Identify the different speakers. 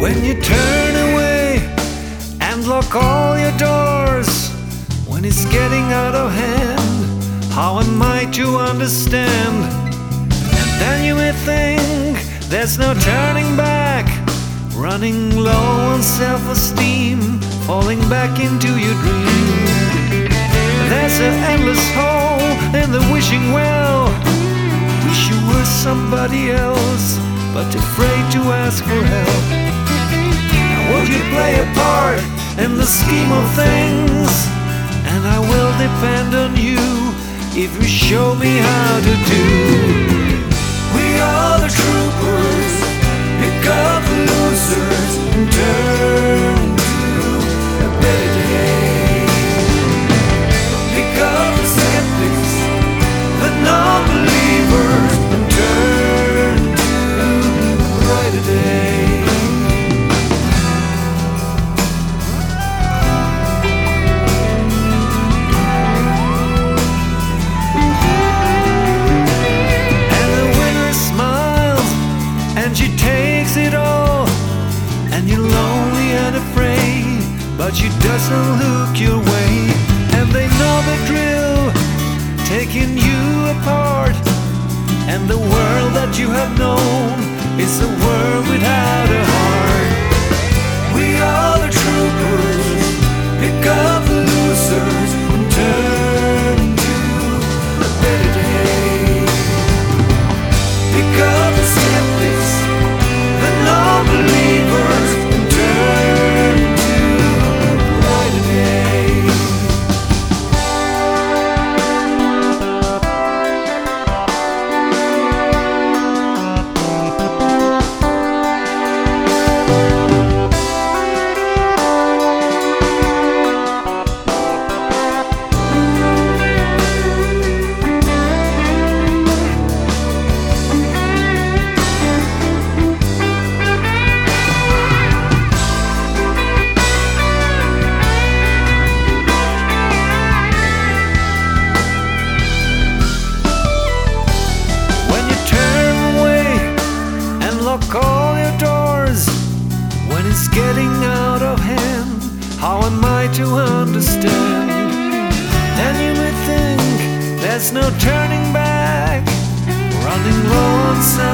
Speaker 1: When you turn away and lock all your doors, when it's getting out of hand, how am I to understand? And then you may think there's no turning back, running low on self-esteem, falling back into your dream. There's an endless hole in the wishing well. Wish you were somebody else, but afraid to ask for help. Would you play a part in the scheme of things? And I will depend on you if you show me how to do. We are the troopers, pick up the losers and turn to a better day. Pick up the skeptics, the non-believers and turn to a brighter day. It all, and you're lonely and afraid, but she doesn't look your way. And they know the drill, taking you apart. And the world that you have known is a world without a heart. We are the troopers, pick up the losers and turn to a better day. Pick up the skeptics, non-believers and turn to a brighter day. Lock all your doors when it's getting out of hand. How am I to understand? Then you may think there's no turning back, running low on